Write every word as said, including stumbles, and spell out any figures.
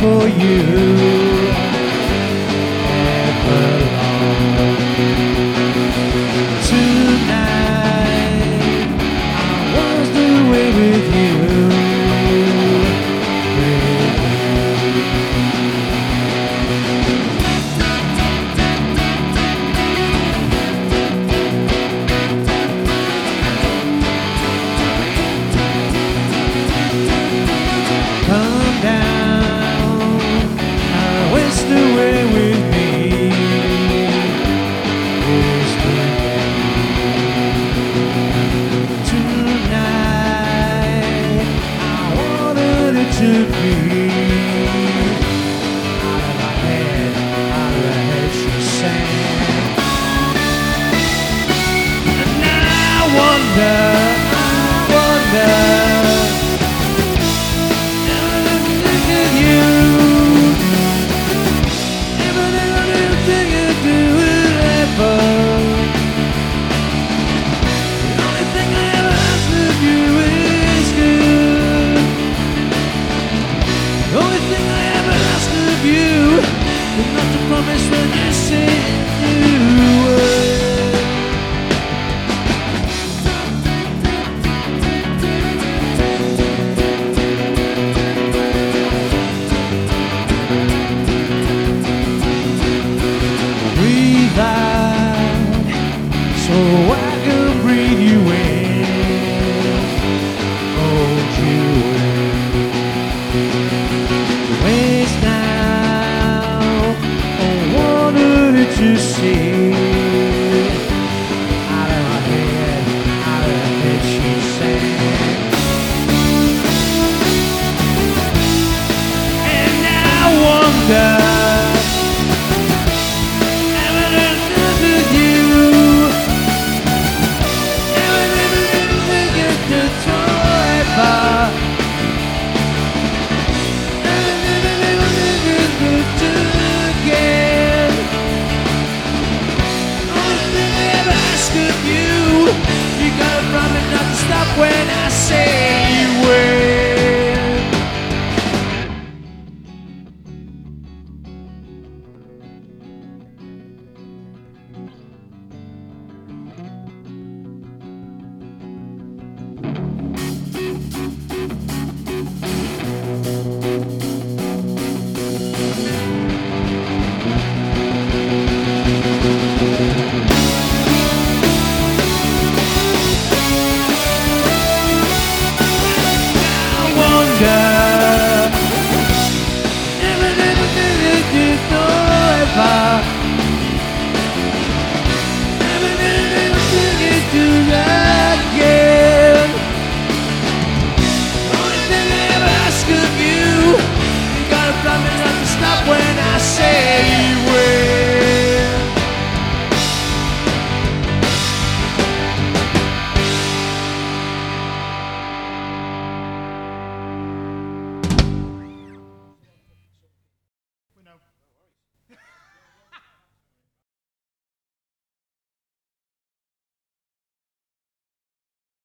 for you ever long. Tonight I was away with you, with come down, I whisked away with me. Whisked away. Tonight I wanted it to be out of my head, out of her head she sang. And I wonder, I wonder, not to promise when you say you would. Breathe out so I can breathe you in, hold you in. Waste now to see